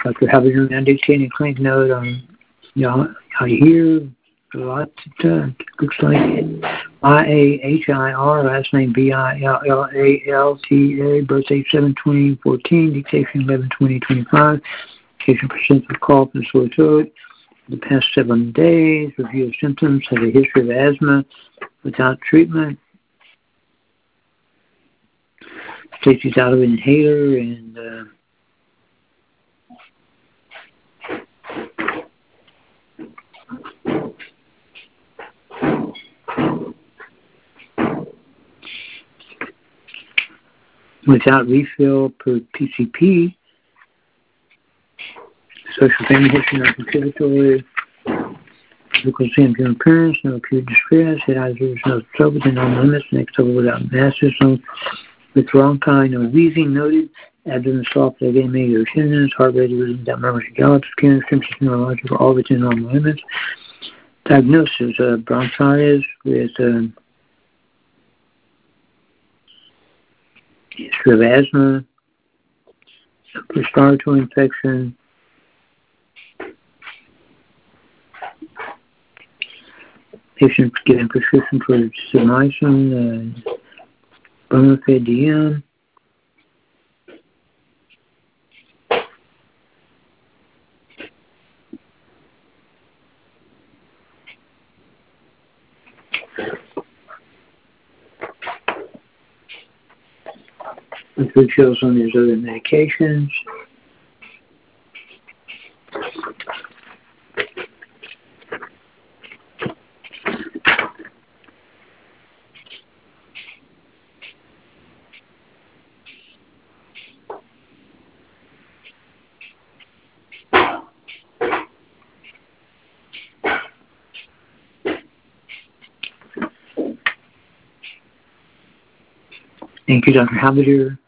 Dr. Habider now dictating a clinic note on how you hear. A lot looks like IAHIR, last name BILLALTA, birth date 7/20/14, dictation 11/20/25. Patient presents with cough and sore throat the past 7 days. Review of symptoms. Has a history of asthma without treatment. Stacy's out of an inhaler and without refill per PCP. Social family history, not contributory. Physical symptom appearance, no acute distress. Head eyes, no trouble within normal limits. Next trouble without masses. No with bronchi, no wheezing noted. Abdomen soft, again, or tendons. Heart rate without murmurs or gallops. Skin symptoms neurological, all within normal limits. Diagnosis: bronchitis with history of asthma, respiratory infection, patient given prescription for Zomycin, Bonafide DM. With good shows on these other medications. Thank you, Dr. Habider.